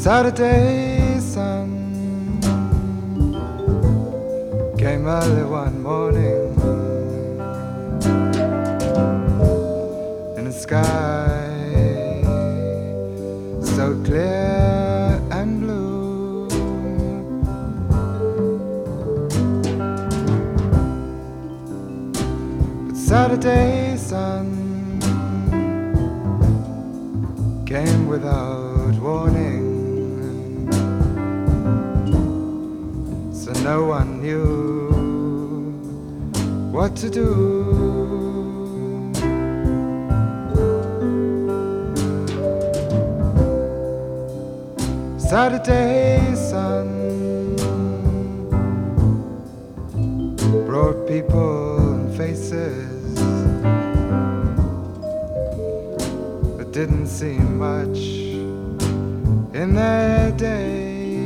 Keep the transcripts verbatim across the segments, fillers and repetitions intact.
Saturday sun came early one morning in a sky so clear and blue. But Saturday sun came without warning, so no one knew what to do. Saturday sun brought people and faces that didn't seem much in their day.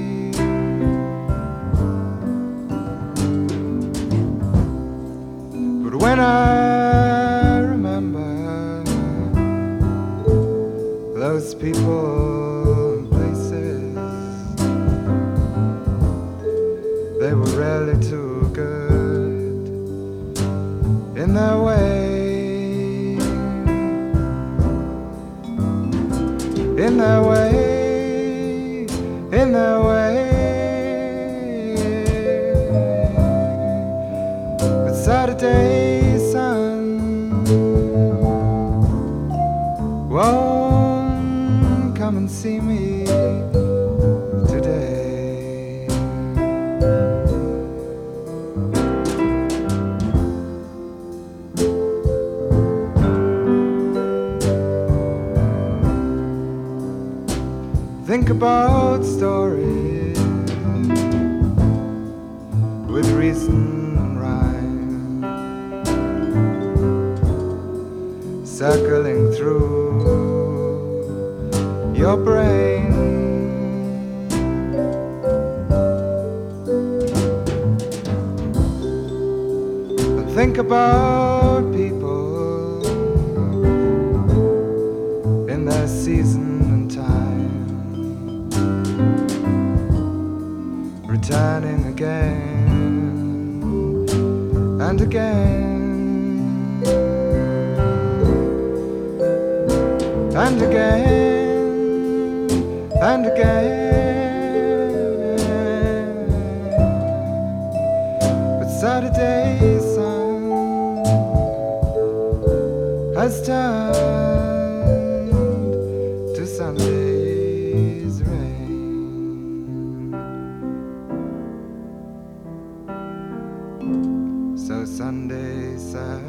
But when I remember those people and places, they were really too good in their way, in their way, in their way. But Saturday sun won't come and see me today. Think about stories with reason and rhyme, circling through your brain. And think about people in their season and time, returning again and again and again and again. But Saturday sun has turned to Sunday's rain. So Sunday sat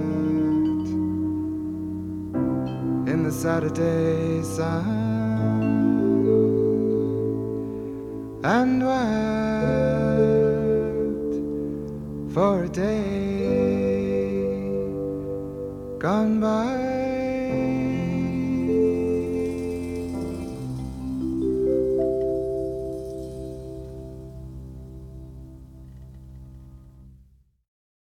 in the Saturday sun and wept for a day gone by.